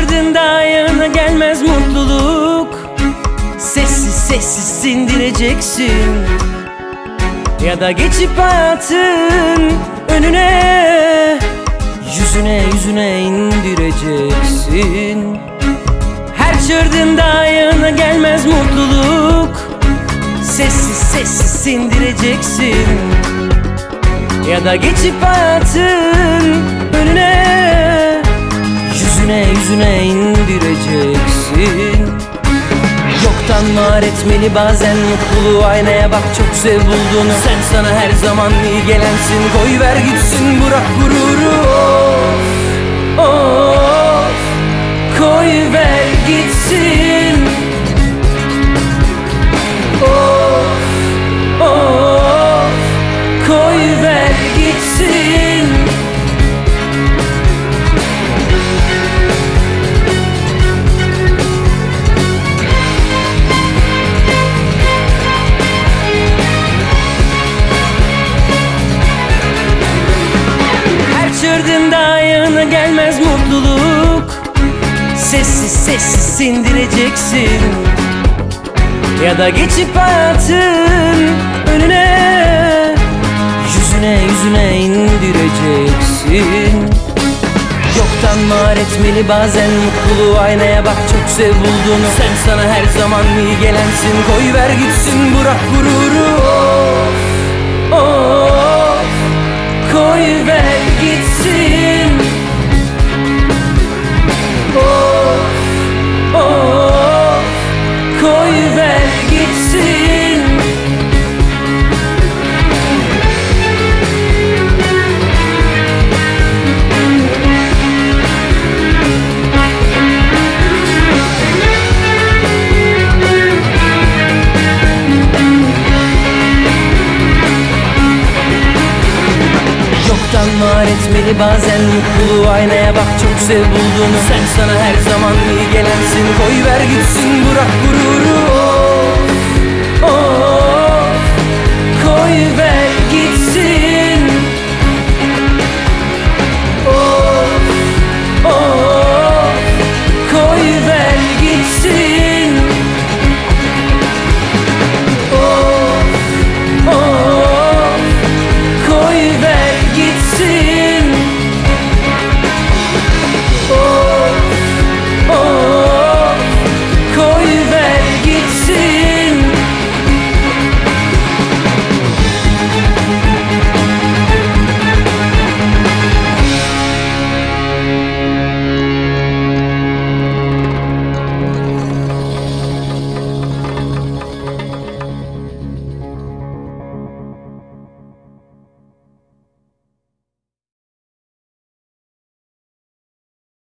çırdığında ayağına gelmez mutluluk. Sessiz sessiz sindireceksin, ya da geçip hayatın önüne, yüzüne yüzüne indireceksin. Her çırdığında ayağına gelmez mutluluk. Sessiz sessiz sindireceksin, ya da geçip hayatın önüne, yüzüne yüzüne indireceksin. Yoktan var etmeli bazen mutluluğu, aynaya bak çok sev bulduğunu. Sen sana her zaman iyi gelensin, koy ver gitsin bırak gururu. Of, of, koy ver gitsin. Of, of, koy ver gitsin. Çırdığında ayağına gelmez mutluluk. Sessiz sessiz sindireceksin, ya da geçip hayatın önüne, yüzüne yüzüne indireceksin. Yoktan var etmeli bazen mutluluğu, aynaya bak çok sev bulduğunu. Sen sana her zaman iyi gelensin, koy ver gitsin bırak gururu. Of, of, koy ver gitsin. Of, of, koy ver gitsin. Yoktan var etmeli bazen mutluluğu, aynaya bak çok sev bulduğunu. Sen sana her zaman iyi gelensin, koy ver gitsin bırak gururu. Of, of, koy ver